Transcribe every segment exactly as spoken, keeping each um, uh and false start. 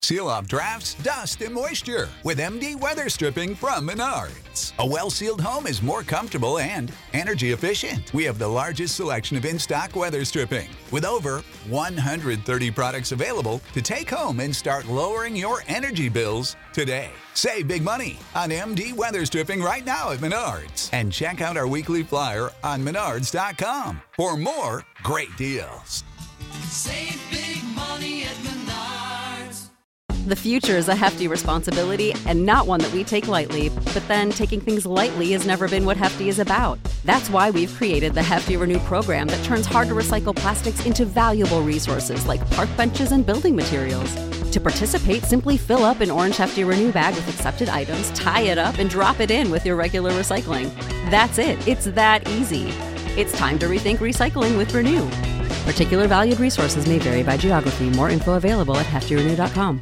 Seal off drafts, dust, and moisture with M D Weather Stripping from Menards. A well-sealed home is more comfortable and energy efficient. We have the largest selection of in-stock weather stripping with over one hundred thirty products available to take home and start lowering your energy bills today. Save big money on M D Weather Stripping right now at Menards. And check out our weekly flyer on menards dot com for more great deals. Save big money at Menards. The future is a hefty responsibility and not one that we take lightly. But then taking things lightly has never been what Hefty is about. That's why we've created the Hefty Renew program that turns hard-to-recycle plastics into valuable resources like park benches and building materials. To participate, simply fill up an orange Hefty Renew bag with accepted items, tie it up, and drop it in with your regular recycling. That's it. It's that easy. It's time to rethink recycling with Renew. Particular valued resources may vary by geography. More info available at hefty renew dot com.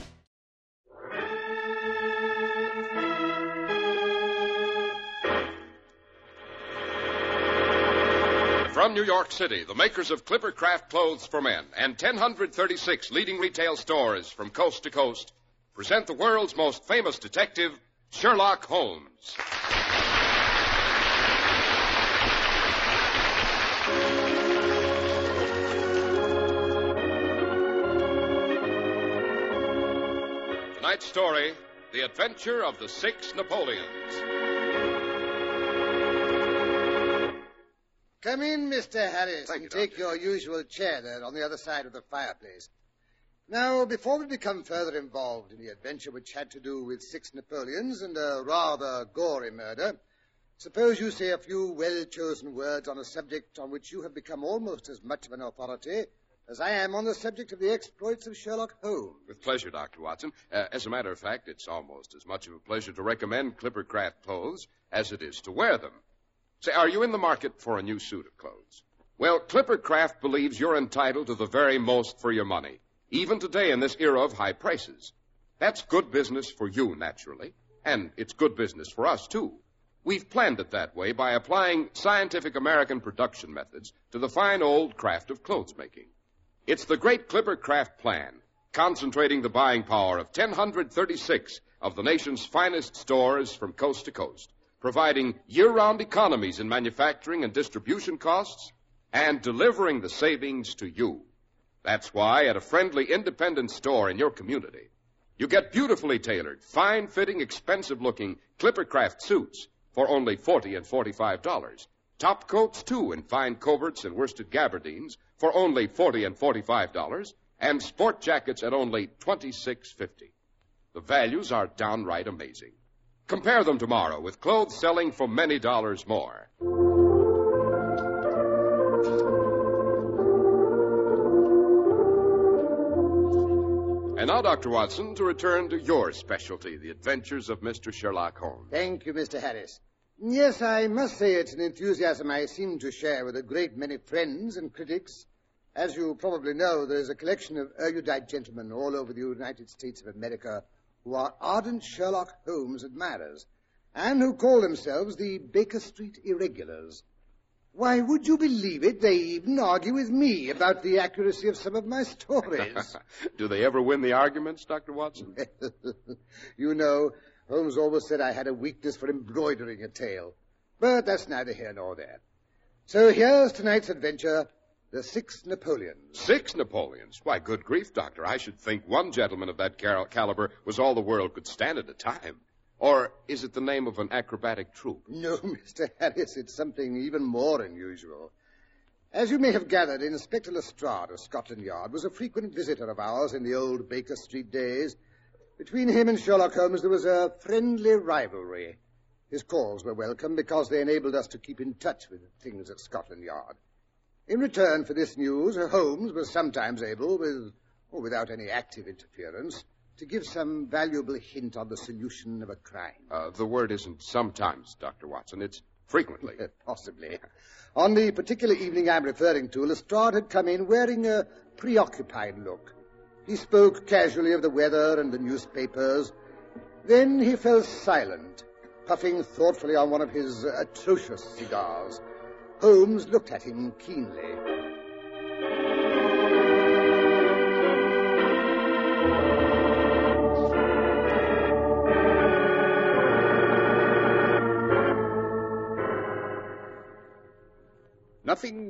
From New York City, the makers of Clipper Craft Clothes for Men and one thousand thirty-six leading retail stores from coast to coast present the world's most famous detective, Sherlock Holmes. Tonight's story, The Adventure of the Six Napoleons. Come in, Mister Harris, Thank and you, take Doctor. your usual chair there on the other side of the fireplace. Now, before we become further involved in the adventure which had to do with six Napoleons and a rather gory murder, suppose you say a few well-chosen words on a subject on which you have become almost as much of an authority as I am on the subject of the exploits of Sherlock Holmes. With pleasure, Doctor Watson. Uh, as a matter of fact, it's almost as much of a pleasure to recommend Clipper Craft clothes as it is to wear them. Say, are you in the market for a new suit of clothes? Well, Clipper Craft believes you're entitled to the very most for your money, even today in this era of high prices. That's good business for you, naturally, and it's good business for us, too. We've planned it that way by applying scientific American production methods to the fine old craft of clothes making. It's the great Clipper Craft plan, concentrating the buying power of one thousand thirty-six of the nation's finest stores from coast to coast, providing year-round economies in manufacturing and distribution costs, and delivering the savings to you. That's why at a friendly independent store in your community, you get beautifully tailored, fine-fitting, expensive-looking Clipper Craft suits for only forty dollars and forty-five dollars. Top coats, too, in fine coverts and worsted gabardines for only forty dollars and forty-five dollars, and sport jackets at only twenty-six fifty. The values are downright amazing. Compare them tomorrow with clothes selling for many dollars more. And now, Doctor Watson, to return to your specialty, the adventures of Mister Sherlock Holmes. Thank you, Mister Harris. Yes, I must say it's an enthusiasm I seem to share with a great many friends and critics. As you probably know, there is a collection of erudite gentlemen all over the United States of America who are ardent Sherlock Holmes admirers, and who call themselves the Baker Street Irregulars. Why, would you believe it, they even argue with me about the accuracy of some of my stories. Do they ever win the arguments, Doctor Watson? You know, Holmes always said I had a weakness for embroidering a tale. But that's neither here nor there. So here's tonight's adventure, the Six Napoleons. Six Napoleons? Why, good grief, Doctor. I should think one gentleman of that cal- caliber was all the world could stand at a time. Or is it the name of an acrobatic troupe? No, Mister Harris, it's something even more unusual. As you may have gathered, Inspector Lestrade of Scotland Yard was a frequent visitor of ours in the old Baker Street days. Between him and Sherlock Holmes there was a friendly rivalry. His calls were welcome because they enabled us to keep in touch with things at Scotland Yard. In return for this news, Holmes was sometimes able, with or without any active interference, to give some valuable hint on the solution of a crime. Uh, the word isn't sometimes, Doctor Watson. It's frequently. Possibly. On the particular evening I'm referring to, Lestrade had come in wearing a preoccupied look. He spoke casually of the weather and the newspapers. Then he fell silent, puffing thoughtfully on one of his atrocious cigars. Holmes looked at him keenly.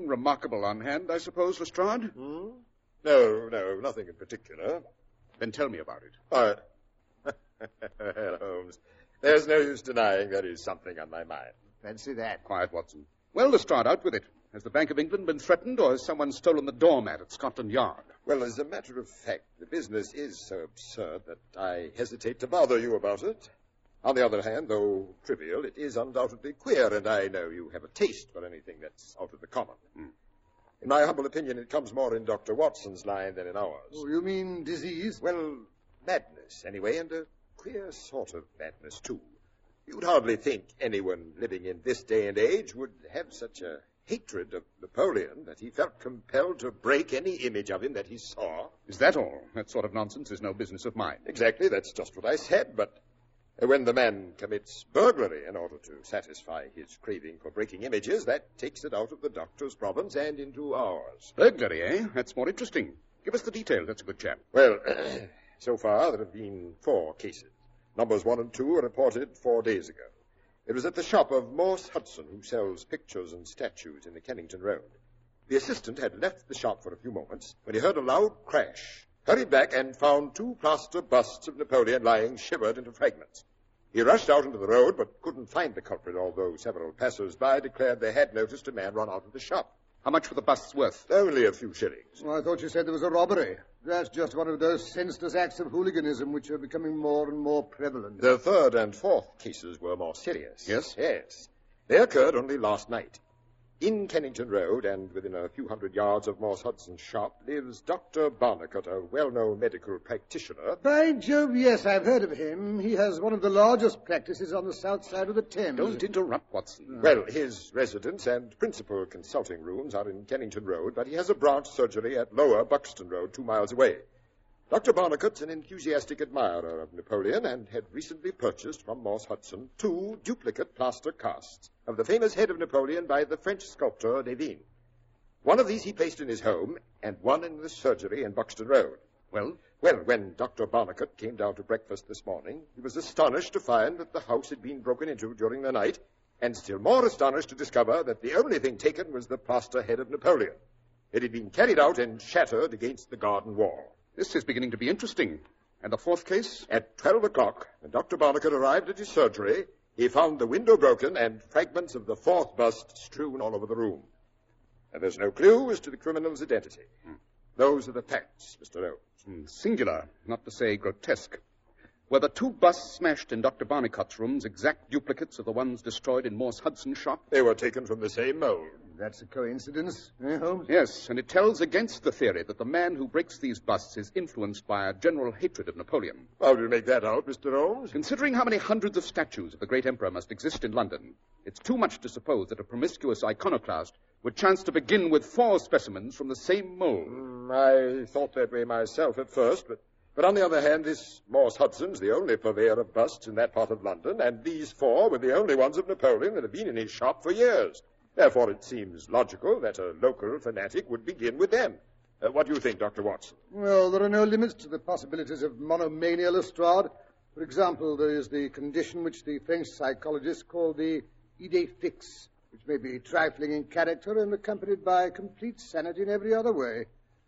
Anything remarkable on hand, I suppose, Lestrade? Hmm? No, no, nothing in particular. Then tell me about it. All right. Well, Holmes, there's no use denying there is something on my mind. Fancy that. Quiet, Watson. Well, Lestrade, out with it. Has the Bank of England been threatened, or has someone stolen the doormat at Scotland Yard? Well, as a matter of fact, the business is so absurd that I hesitate to bother you about it. On the other hand, though trivial, it is undoubtedly queer, and I know you have a taste for anything that's out of the common. Mm. In my humble opinion, it comes more in Doctor Watson's line than in ours. Oh, you mean disease? Well, madness, anyway, and a queer sort of madness, too. You'd hardly think anyone living in this day and age would have such a hatred of Napoleon that he felt compelled to break any image of him that he saw. Is that all? That sort of nonsense is no business of mine. Exactly, that's just what I said, but when the man commits burglary in order to satisfy his craving for breaking images, that takes it out of the doctor's province and into ours. Burglary, eh? That's more interesting. Give us the details, that's a good chap. Well, so far there have been four cases. Numbers one and two were reported four days ago. It was at the shop of Morse Hudson, who sells pictures and statues in the Kennington Road. The assistant had left the shop for a few moments when he heard a loud crash, hurried back, and found two plaster busts of Napoleon lying shivered into fragments. He rushed out into the road, but couldn't find the culprit, although several passers-by declared they had noticed a man run out of the shop. How much were the busts worth? Only a few shillings. Well, I thought you said there was a robbery. That's just one of those senseless acts of hooliganism which are becoming more and more prevalent. The third and fourth cases were more serious. Yes? Yes. They occurred only last night. In Kennington Road, and within a few hundred yards of Morse Hudson's shop, lives Doctor Barnicott, a well-known medical practitioner. By Jove, yes, I've heard of him. He has one of the largest practices on the south side of the Thames. Don't interrupt, Watson. No. Well, his residence and principal consulting rooms are in Kennington Road, but he has a branch surgery at Lower Buxton Road, two miles away. Doctor Barnicott's an enthusiastic admirer of Napoleon and had recently purchased from Morse Hudson two duplicate plaster casts of the famous head of Napoleon by the French sculptor Devine. One of these he placed in his home, and one in the surgery in Buxton Road. Well? Well, when Doctor Barnicott came down to breakfast this morning, he was astonished to find that the house had been broken into during the night, and still more astonished to discover that the only thing taken was the plaster head of Napoleon. It had been carried out and shattered against the garden wall. This is beginning to be interesting. And the fourth case? At twelve o'clock, when Doctor Barnicott arrived at his surgery, he found the window broken and fragments of the fourth bust strewn all over the room. And there's no clue as to the criminal's identity. Hmm. Those are the facts, Mister Holmes. Hmm. Singular, not to say grotesque. Were the two busts smashed in Doctor Barnicott's rooms exact duplicates of the ones destroyed in Morse Hudson's shop? They were taken from the same mold. That's a coincidence, eh, Holmes? Yes, and it tells against the theory that the man who breaks these busts is influenced by a general hatred of Napoleon. How do you make that out, Mister Holmes? Considering how many hundreds of statues of the great emperor must exist in London, it's too much to suppose that a promiscuous iconoclast would chance to begin with four specimens from the same mold. Mm, I thought that way myself at first, but... But on the other hand, this Morse Hudson's the only purveyor of busts in that part of London, and these four were the only ones of Napoleon that have been in his shop for years. Therefore, it seems logical that a local fanatic would begin with them. Uh, what do you think, Doctor Watson? Well, there are no limits to the possibilities of monomania, Lestrade. For example, there is the condition which the French psychologists call the idée fixe, which may be trifling in character and accompanied by complete sanity in every other way.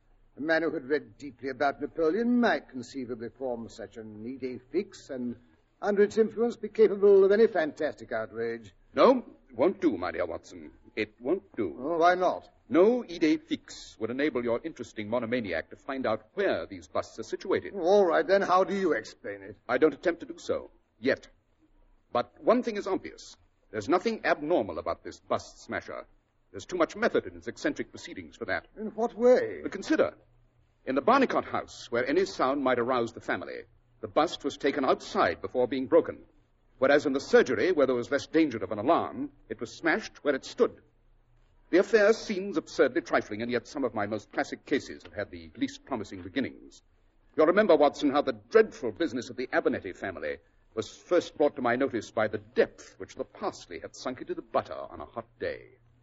A man who had read deeply about Napoleon might conceivably form such an idée fixe and, under its influence, be capable of any fantastic outrage. No, it won't do, my dear Watson. It won't do. Oh, why not? No idée fixe would enable your interesting monomaniac to find out where these busts are situated. All right, then, how do you explain it? I don't attempt to do so, yet. But one thing is obvious. There's nothing abnormal about this bust smasher. There's too much method in his eccentric proceedings for that. In what way? But consider, in the Barnicott house, where any sound might arouse the family, the bust was taken outside before being broken. Whereas in the surgery, where there was less danger of an alarm, it was smashed where it stood. The affair seems absurdly trifling, and yet some of my most classic cases have had the least promising beginnings. You'll remember, Watson, how the dreadful business of the Abernethy family was first brought to my notice by the depth which the parsley had sunk into the butter on a hot day.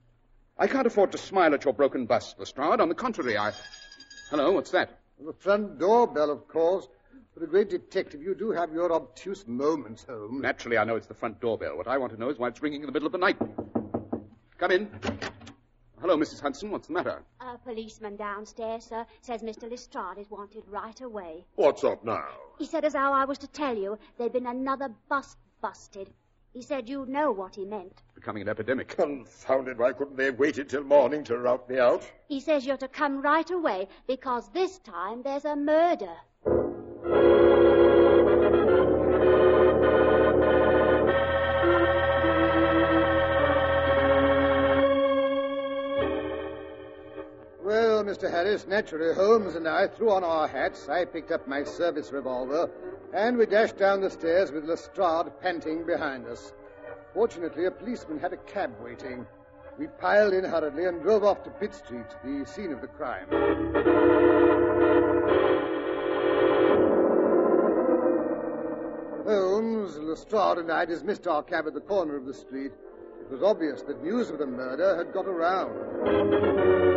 I can't afford to smile at your broken bust, Lestrade. On the contrary, I... Hello, what's that? The front doorbell, of course. For a great detective, you do have your obtuse moments, Holmes. Naturally, I know it's the front doorbell. What I want to know is why it's ringing in the middle of the night. Come in. Hello, Missus Hudson. What's the matter? A policeman downstairs, sir, says Mister Lestrade is wanted right away. What's up now? He said as how I was to tell you there'd been another bust busted. He said you'd know what he meant. Becoming an epidemic. Confounded, why couldn't they have waited till morning to rout me out? He says you're to come right away because this time there's a murder. Well, Mister Harris, naturally, Holmes and I threw on our hats. I picked up my service revolver, and we dashed down the stairs with Lestrade panting behind us. Fortunately, a policeman had a cab waiting. We piled in hurriedly and drove off to Pitt Street, the scene of the crime. Holmes, Lestrade, and I dismissed our cab at the corner of the street. It was obvious that news of the murder had got around.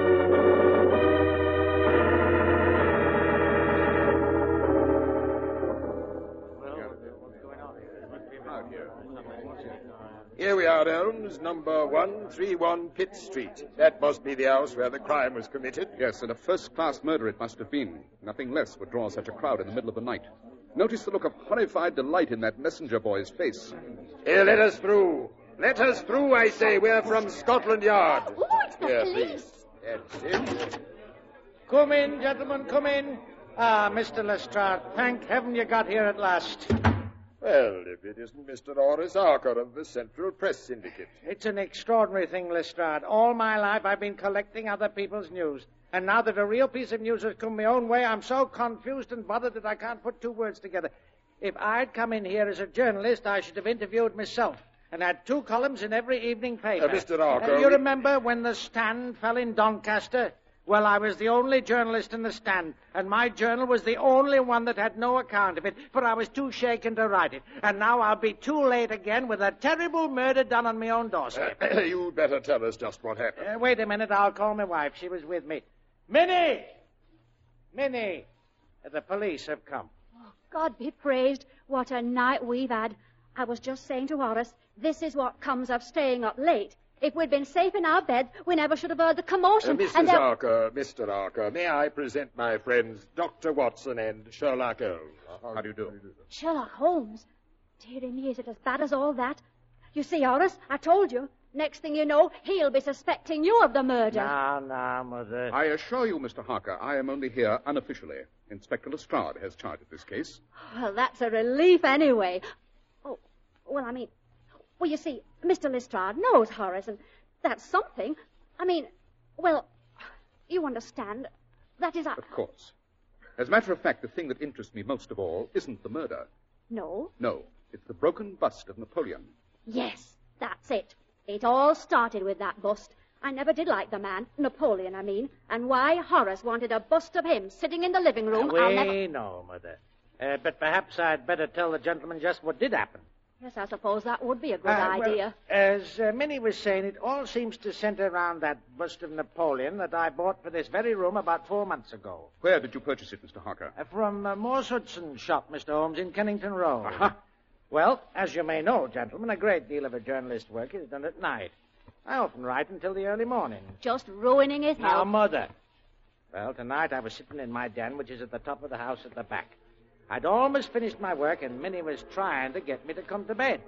Here we are, Holmes, number one thirty-one Pitt Street. That must be the house where the crime was committed. Yes, and a first-class murder it must have been. Nothing less would draw such a crowd in the middle of the night. Notice the look of horrified delight in that messenger boy's face. Here, let us through. Let us through, I say. We're from Scotland Yard. Oh, it's the Here, police. please. That's it. Come in, gentlemen, come in. Ah, Mister Lestrade, thank heaven you got here at last. Well, if it isn't Mister Horace Arker of the Central Press Syndicate. It's an extraordinary thing, Lestrade. All my life I've been collecting other people's news. And now that a real piece of news has come my own way, I'm so confused and bothered that I can't put two words together. If I'd come in here as a journalist, I should have interviewed myself and had two columns in every evening paper. Uh, Mister Arker... Uh, you remember when the Stand fell in Doncaster? Well, I was the only journalist in the Stand, and my journal was the only one that had no account of it, for I was too shaken to write it. And now I'll be too late again with a terrible murder done on my own doorstep. Uh, you'd better tell us just what happened. Uh, wait a minute, I'll call my wife. She was with me. Minnie! Minnie! Uh, the police have come. Oh, God be praised. What a night we've had. I was just saying to Horace, this is what comes of staying up late. If we'd been safe in our beds, we never should have heard the commotion. Uh, Missus And there... Arker, Mister Arker, may I present my friends Doctor Watson and Sherlock Holmes? How do you do? Sherlock Holmes? Dearie me, is it as bad as all that? You see, Horace, I told you. Next thing you know, he'll be suspecting you of the murder. Now, now, Mother. I assure you, Mister Harker, I am only here unofficially. Inspector Lestrade has charge of this case. Well, that's a relief anyway. Oh, well, I mean... Well, you see, Mister Lestrade knows Horace, and that's something. I mean, well, you understand. That is... I... Of course. As a matter of fact, the thing that interests me most of all isn't the murder. No? No, it's the broken bust of Napoleon. Yes, that's it. It all started with that bust. I never did like the man, Napoleon, I mean, and why Horace wanted a bust of him sitting in the living room, we I'll never... know, Mother. Uh, but perhaps I'd better tell the gentleman just what did happen. Yes, I suppose that would be a good Uh, well, idea. as uh, Minnie was saying, it all seems to center around that bust of Napoleon that I bought for this very room about four months ago. Where did you purchase it, Mister Harker? Uh, from uh, Morse Hudson's shop, Mister Holmes, in Kennington Road. Aha. Well, as you may know, gentlemen, a great deal of a journalist's work is done at night. I often write until the early morning. Just ruining his Now, health. Mother. Well, tonight I was sitting in my den, which is at the top of the house at the back. I'd almost finished my work, and Minnie was trying to get me to come to bed.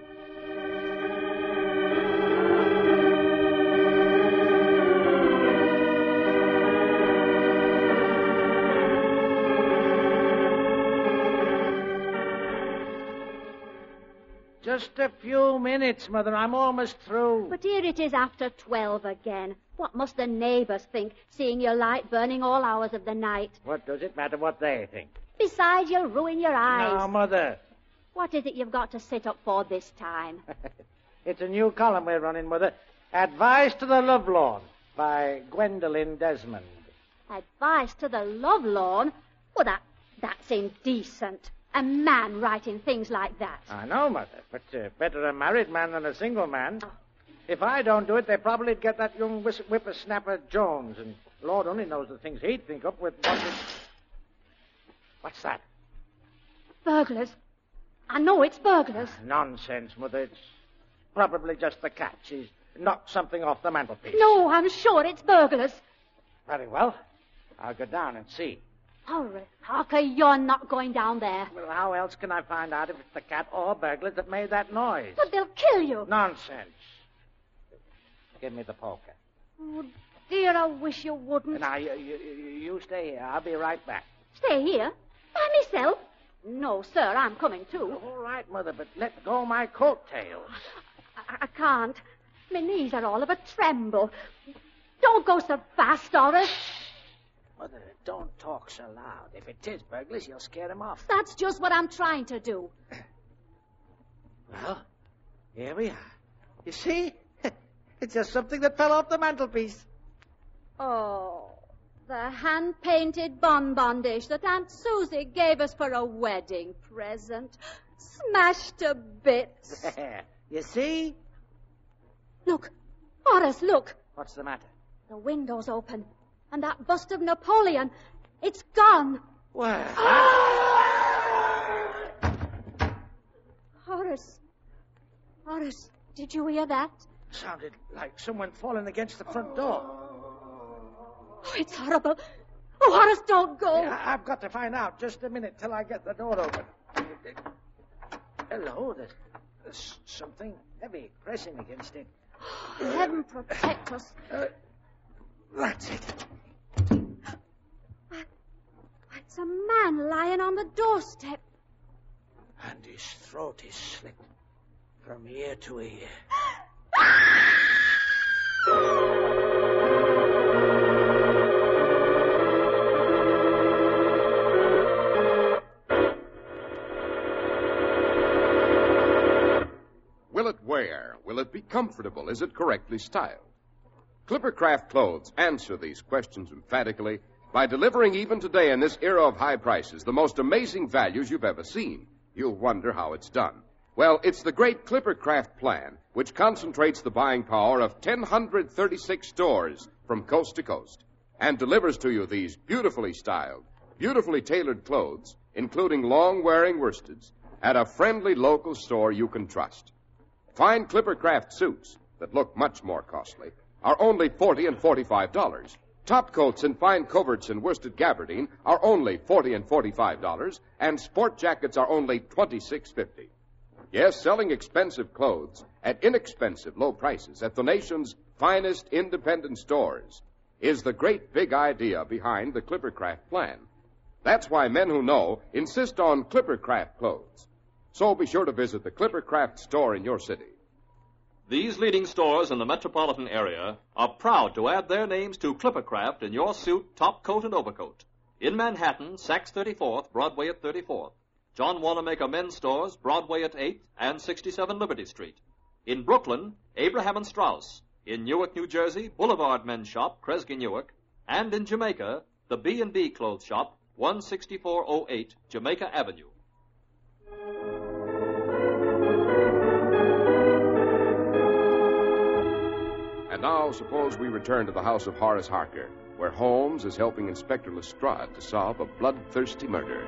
Just a few minutes, Mother. I'm almost through. But here it is after twelve again. What must the neighbours think, seeing your light burning all hours of the night? What does it matter what they think? Besides, you'll ruin your eyes. Now, Mother. What is it you've got to sit up for this time? It's a new column we're running, Mother. Advice to the Lovelorn by Gwendolyn Desmond. Advice to the lovelorn? Well, that, that's indecent. A man writing things like that. I know, Mother, but uh, better a married man than a single man. If I don't do it, they probably get that young whis- whippersnapper Jones, and Lord only knows the things he'd think up with what it... What's that? Burglars. I know it's burglars. Nonsense, Mother. It's probably just the cat. She's knocked something off the mantelpiece. No, I'm sure it's burglars. Very well. I'll go down and see. Horace Harker, you're not going down there. Well, how else can I find out if it's the cat or burglars that made that noise? But they'll kill you. Nonsense. Give me the poker. Oh, dear, I wish you wouldn't. Now, you, you, you stay here. I'll be right back. Stay here? By myself? No, sir, I'm coming too. All right, Mother, but let go my coattails. I, I can't. My knees are all of a tremble. Don't go so fast, Horace. Mother, don't talk so loud. If it is burglars, you'll scare them off. That's just what I'm trying to do. Well, here we are. You see? It's just something that fell off the mantelpiece. Oh, the hand-painted bonbon dish that Aunt Susie gave us for a wedding present. Smashed to bits. You see? Look, Horace, look. What's the matter? The window's open. And that bust of Napoleon, it's gone. What? Horace. Horace, did you hear that? Sounded like someone falling against the front door. Oh, it's horrible. Oh, Horace, don't go. Yeah, I've got to find out. Just a minute till I get the door open. Hello, there's, there's something heavy pressing against it. Heaven protect us. Uh, that's it. It's a man lying on the doorstep. And his throat is slit from ear to ear. Will it wear? Will it be comfortable? Is it correctly styled? Clippercraft Clothes answer these questions emphatically by delivering even today in this era of high prices the most amazing values you've ever seen. You'll wonder how it's done. Well, it's the great Clippercraft plan, which concentrates the buying power of one hundred thirty-six stores from coast to coast and delivers to you these beautifully styled, beautifully tailored clothes, including long-wearing worsteds, at a friendly local store you can trust. Fine Clippercraft suits that look much more costly are only forty dollars and forty-five dollars. Top coats and fine coverts and worsted gabardine are only forty dollars and forty-five dollars, and sport jackets are only twenty-six dollars and fifty cents. Yes, selling expensive clothes at inexpensive low prices at the nation's finest independent stores is the great big idea behind the Clippercraft plan. That's why men who know insist on Clippercraft clothes. So be sure to visit the Clippercraft store in your city. These leading stores in the metropolitan area are proud to add their names to Clippercraft in your suit, top coat, and overcoat. In Manhattan, Saks thirty-fourth, Broadway at thirty-fourth. John Wanamaker Men's Stores, Broadway at eighth and sixty-seven Liberty Street. In Brooklyn, Abraham and Strauss. In Newark, New Jersey, Boulevard Men's Shop, Kresge Newark. And in Jamaica, the B and B Clothes Shop, one sixty-four oh eight Jamaica Avenue. And now, suppose we return to the house of Horace Harker, where Holmes is helping Inspector Lestrade to solve a bloodthirsty murder.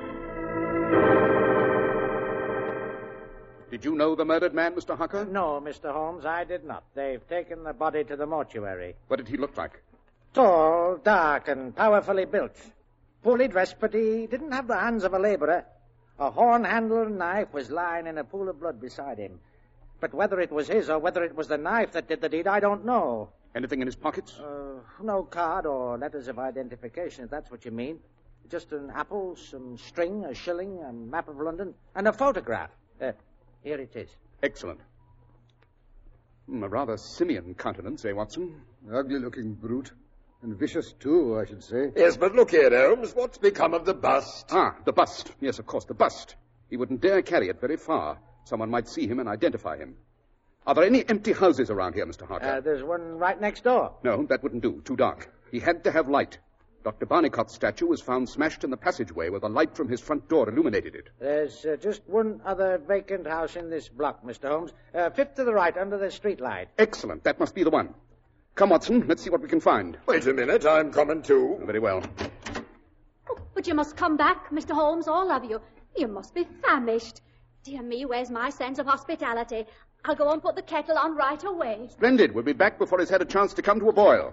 Did you know the murdered man, Mister Harker? No, Mister Holmes, I did not. They've taken the body to the mortuary. What did he look like? Tall, dark, and powerfully built. Poorly dressed, but he didn't have the hands of a laborer. A horn-handled knife was lying in a pool of blood beside him. But whether it was his or whether it was the knife that did the deed, I don't know. Anything in his pockets? Uh, no card or letters of identification, if that's what you mean. Just an apple, some string, a shilling, a map of London, and a photograph. Uh, here it is. Excellent. Hmm, a rather simian countenance, eh, Watson? Ugly-looking brute. And vicious, too, I should say. Yes, but look here, Holmes. What's become of the bust? Ah, the bust. Yes, of course, the bust. He wouldn't dare carry it very far. Someone might see him and identify him. Are there any empty houses around here, Mister Harker? Uh, there's one right next door. No, that wouldn't do. Too dark. He had to have light. Doctor Barnicot's statue was found smashed in the passageway where the light from his front door illuminated it. There's uh, just one other vacant house in this block, Mister Holmes. Uh, fifth to the right, under the street light. Excellent. That must be the one. Come, Watson. Let's see what we can find. Wait a minute. I'm coming too. Very well. Oh, but you must come back, Mister Holmes, all of you. You must be famished. Dear me, where's my sense of hospitality? I'll go and put the kettle on right away. Splendid. We'll be back before it's had a chance to come to a boil.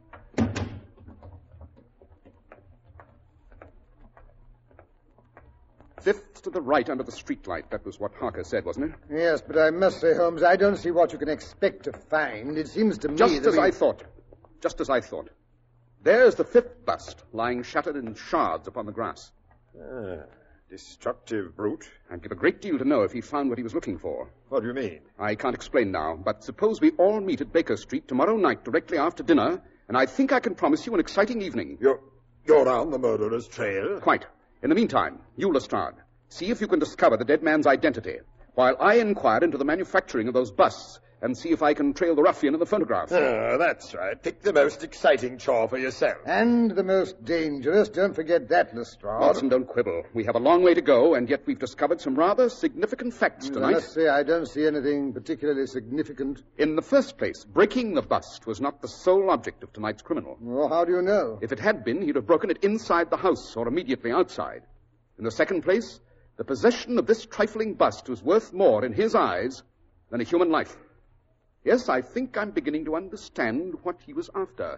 Fifth to the right under the streetlight. That was what Harker said, wasn't it? Yes, but I must say, Holmes, I don't see what you can expect to find. It seems to me Just that as we... I thought. Just as I thought. There's the fifth bust, lying shattered in shards upon the grass. Ah, destructive brute. I'd give a great deal to know if he found what he was looking for. What do you mean? I can't explain now, but suppose we all meet at Baker Street tomorrow night directly after dinner, and I think I can promise you an exciting evening. You're, you're on the murderer's trail? Quite. In the meantime, you, Lestrade, see if you can discover the dead man's identity, while I inquire into the manufacturing of those busts, and see if I can trail the ruffian in the photograph. Ah, that's right. Pick the most exciting chore for yourself. And the most dangerous. Don't forget that, Lestrade. Watson, don't quibble. We have a long way to go, and yet we've discovered some rather significant facts I tonight. must say, I don't see anything particularly significant. In the first place, breaking the bust was not the sole object of tonight's criminal. Well, how do you know? If it had been, he'd have broken it inside the house or immediately outside. In the second place, the possession of this trifling bust was worth more in his eyes than a human life. Yes, I think I'm beginning to understand what he was after.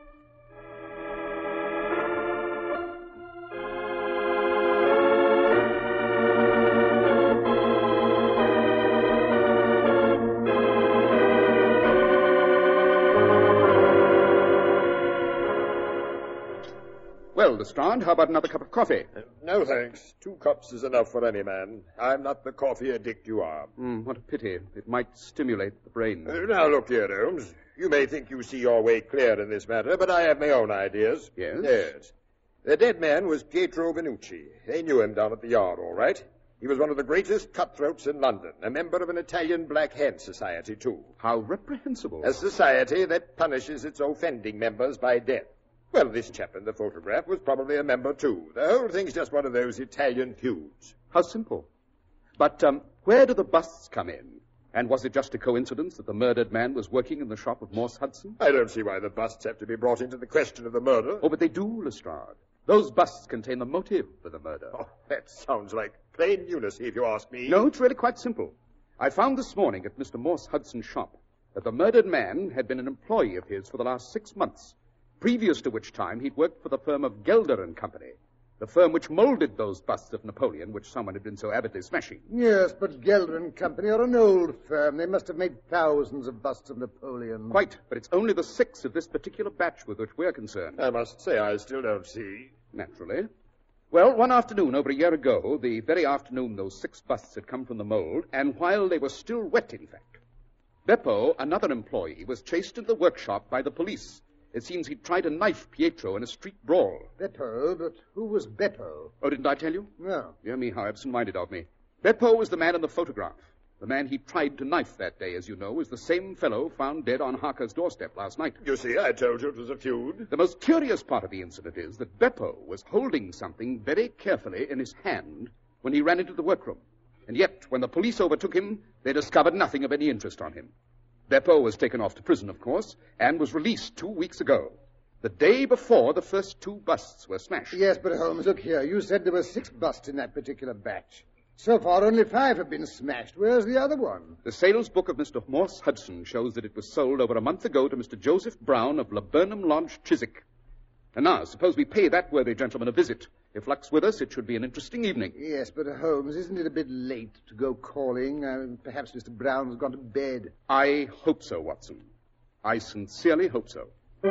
Well, Lestrade, how about another cup of coffee? Uh, no, thanks. Two cups is enough for any man. I'm not the coffee addict you are. Mm, what a pity. It might stimulate the brain. Uh, now, look here, Holmes. You may think you see your way clear in this matter, but I have my own ideas. Yes? Yes. The dead man was Pietro Venucci. They knew him down at the yard, all right. He was one of the greatest cutthroats in London, a member of an Italian Black Hand Society, too. How reprehensible. A society that punishes its offending members by death. Well, this chap in the photograph was probably a member, too. The whole thing's just one of those Italian feuds. How simple. But um, where do the busts come in? And was it just a coincidence that the murdered man was working in the shop of Morse Hudson? I don't see why the busts have to be brought into the question of the murder. Oh, but they do, Lestrade. Those busts contain the motive for the murder. Oh, that sounds like plain lunacy, if you ask me. No, it's really quite simple. I found this morning at Mister Morse Hudson's shop that the murdered man had been an employee of his for the last six months, previous to which time he'd worked for the firm of Gelder and Company, the firm which molded those busts of Napoleon, which someone had been so avidly smashing. Yes, but Gelder and Company are an old firm. They must have made thousands of busts of Napoleon. Quite, but it's only the six of this particular batch with which we're concerned. I must say I still don't see. Naturally. Well, one afternoon over a year ago, the very afternoon those six busts had come from the mold, and while they were still wet, in fact, Beppo, another employee, was chased into the workshop by the police. It seems he'd tried to knife Pietro in a street brawl. Beppo? But who was Beppo? Oh, didn't I tell you? No. Dear me, how absent-minded of me. Beppo was the man in the photograph. The man he tried to knife that day, as you know, is the same fellow found dead on Harker's doorstep last night. You see, I told you it was a feud. The most curious part of the incident is that Beppo was holding something very carefully in his hand when he ran into the workroom. And yet, when the police overtook him, they discovered nothing of any interest on him. Beppo was taken off to prison, of course, and was released two weeks ago, the day before the first two busts were smashed. Yes, but Holmes, look here. You said there were six busts in that particular batch. So far, only five have been smashed. Where's the other one? The sales book of Mister Morse Hudson shows that it was sold over a month ago to Mister Joseph Brown of Laburnum Lodge, Chiswick. And now, suppose we pay that worthy gentleman a visit. If luck's with us, it should be an interesting evening. Yes, but Holmes, isn't it a bit late to go calling? Uh, perhaps Mister Brown's gone to bed. I hope so, Watson. I sincerely hope so.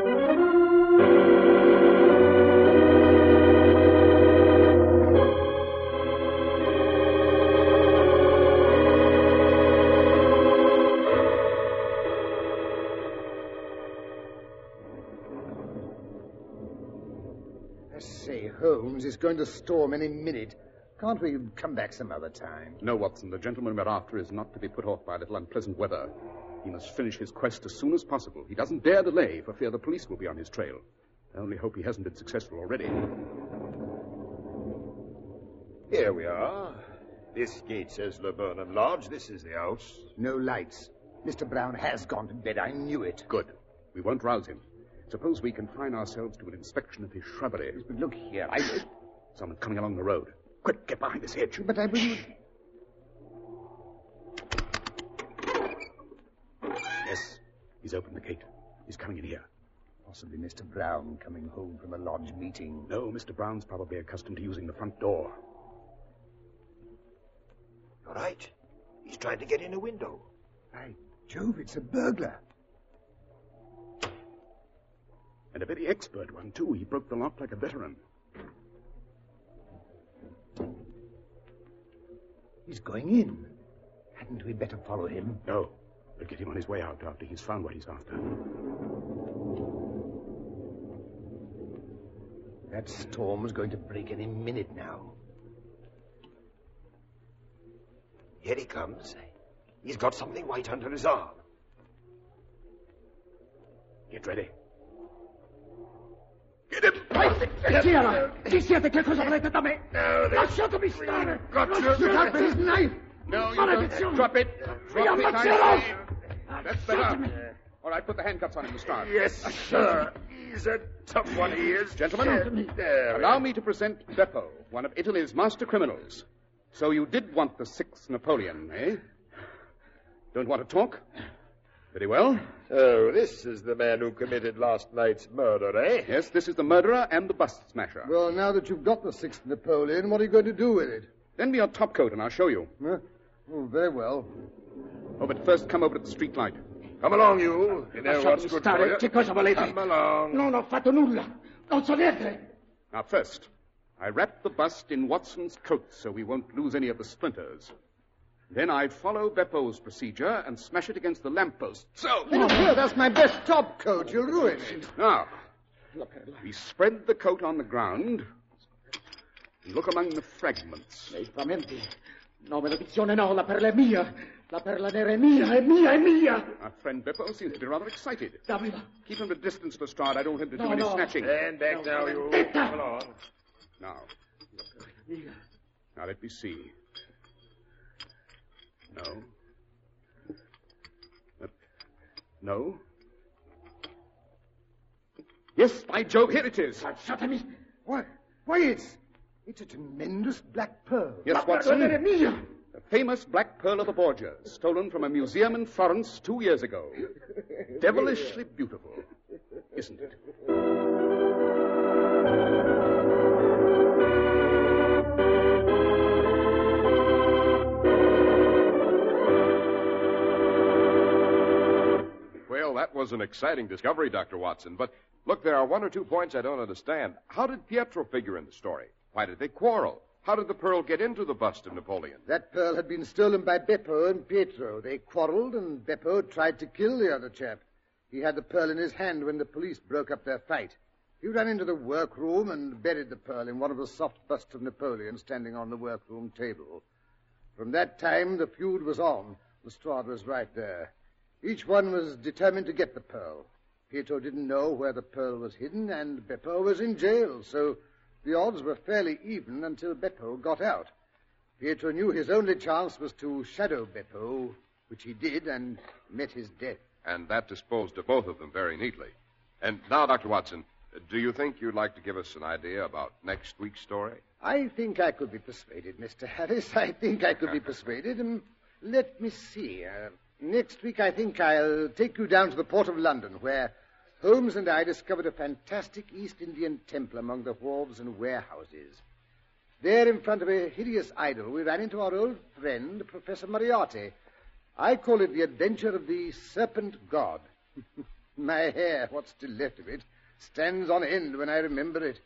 Say, Holmes is going to storm any minute. Can't we come back some other time? No, Watson. The gentleman we're after is not to be put off by a little unpleasant weather. He must finish his quest as soon as possible. He doesn't dare delay for fear the police will be on his trail. I only hope he hasn't been successful already. Here we are. This gate says Laburnum Lodge. This is the house. No lights. Mister Brown has gone to bed. I knew it. Good. We won't rouse him. Suppose we confine ourselves to an inspection of his shrubbery. But look here, I... Someone coming along the road. Quick, get behind this hedge. But I will... He's opened the gate. He's coming in here. Possibly Mister Brown coming home from a lodge meeting. No, Mister Brown's probably accustomed to using the front door. All right. He's trying to get in a window. By Jove, it's a burglar. And a very expert one, too. He broke the lock like a veteran. He's going in. Hadn't we better follow him? No. We'll get him on his way out after he's found what he's after. That storm's going to break any minute now. Here he comes. He's got something white under his arm. Get ready. Get him! Signora, chi siete? Che cosa volete da me? No, Lasciatemi stare! got Non you. si got this knife! No, you Maledizione! don't. Drop it. Vi Drop it, I ammazzerò! say. That's better. All right, put the handcuffs on him, Lestrade. Yes, sir. He's a tough one, he is. Gentlemen, There. allow me to present Beppo, one of Italy's master criminals. So you did want the sixth Napoleon, eh? Don't want to talk? Very well. So, this is the man who committed last night's murder, eh? Yes, this is the murderer and the bust smasher. Well, now that you've got the sixth Napoleon, what are you going to do with it? Lend me your top coat and I'll show you. Huh? Oh, very well. Oh, but first come over to the street light. Come along, you. You know what's Lasciatemi good for stare! you. Che cosa volete? Come along. Non ho fatto nulla! Non so niente! Now, first, I wrap the bust in Watson's coat so we won't lose any of the splinters. Then I follow Beppo's procedure and smash it against the lamppost. So, Oh, here, that's my best top coat. You'll ruin it. now, we spread the coat on the ground and look among the fragments. Lei spaventi. No, maledizione no, la perla è mia. La perla nera è mia, è mia, è mia. Our friend Beppo seems to be rather excited. Dammela. Keep him at a distance, Lestrade. I don't want him to do No, any no. snatching. Stand back now, you. Aspetta. Come along. Now, now let me see. No. Uh, no. Yes, by Jove, here it is. Lasciatemi. Why, why, it's... It's a tremendous black pearl. Yes, La perla nera è Watson. mia. The famous Black Pearl of the Borgias, stolen from a museum in Florence two years ago. Devilishly beautiful, isn't it? Well, that was an exciting discovery, Doctor Watson. But look, there are one or two points I don't understand. How did Pietro figure in the story? Why did they quarrel? How did the pearl get into the bust of Napoleon? That pearl had been stolen by Beppo and Pietro. They quarreled, and Beppo tried to kill the other chap. He had the pearl in his hand when the police broke up their fight. He ran into the workroom and buried the pearl in one of the soft busts of Napoleon standing on the workroom table. From that time, the feud was on. Lestrade was right there. Each one was determined to get the pearl. Pietro didn't know where the pearl was hidden, and Beppo was in jail, so the odds were fairly even until Beppo got out. Pietro knew his only chance was to shadow Beppo, which he did, and met his death. And that disposed of both of them very neatly. And now, Doctor Watson, do you think you'd like to give us an idea about next week's story? I think I could be persuaded, Mister Harris. I think I could be persuaded. Um, let me see. Uh, next week, I think I'll take you down to the Port of London, where Holmes and I discovered a fantastic East Indian temple among the wharves and warehouses. There, in front of a hideous idol, we ran into our old friend, Professor Moriarty. I call it the adventure of the Serpent God. My hair, what's still left of it, stands on end when I remember it.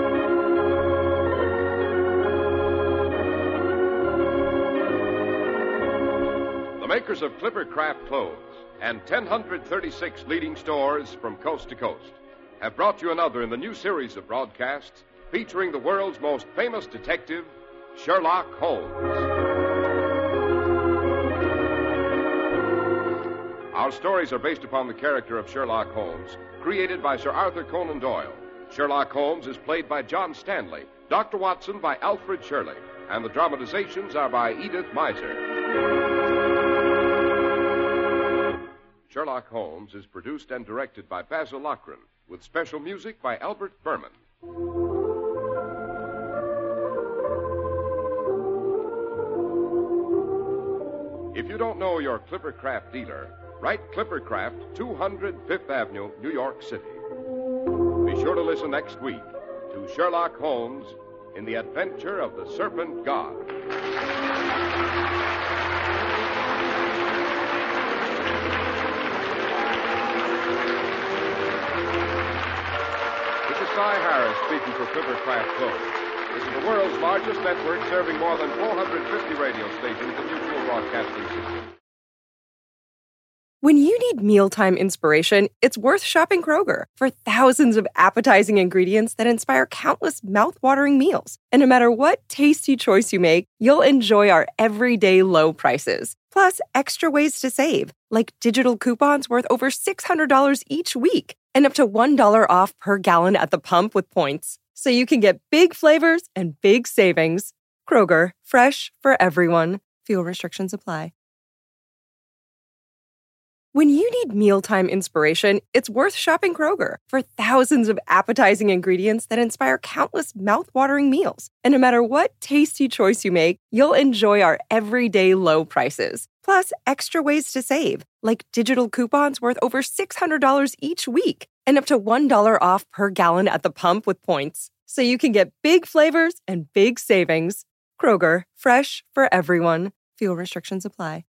The makers of Clipper Craft Clothes and one hundred thirty-six leading stores from coast to coast have brought you another in the new series of broadcasts featuring the world's most famous detective, Sherlock Holmes. Our stories are based upon the character of Sherlock Holmes, created by Sir Arthur Conan Doyle. Sherlock Holmes is played by John Stanley, Doctor Watson by Alfred Shirley, and the dramatizations are by Edith Meiser. Sherlock Holmes is produced and directed by Basil Lochran, with special music by Albert Berman. If you don't know your Clipper Craft dealer, Write Clipper Craft, two hundred Fifth Avenue, New York City. Be sure to listen next week to Sherlock Holmes in the Adventure of the Serpent God. This is Cy Harris speaking for Clipper Craft Clothes. This is the world's largest network serving more than four hundred fifty radio stations and mutual broadcasting systems. When you need mealtime inspiration, it's worth shopping Kroger for thousands of appetizing ingredients that inspire countless mouth-watering meals. And no matter what tasty choice you make, you'll enjoy our everyday low prices. Plus, extra ways to save, like digital coupons worth over six hundred dollars each week and up to one dollar off per gallon at the pump with points. So you can get big flavors and big savings. Kroger, fresh for everyone. Fuel restrictions apply. When you need mealtime inspiration, it's worth shopping Kroger for thousands of appetizing ingredients that inspire countless mouth-watering meals. And no matter what tasty choice you make, you'll enjoy our everyday low prices. Plus, extra ways to save, like digital coupons worth over six hundred dollars each week and up to one dollar off per gallon at the pump with points. So you can get big flavors and big savings. Kroger, fresh for everyone. Fuel restrictions apply.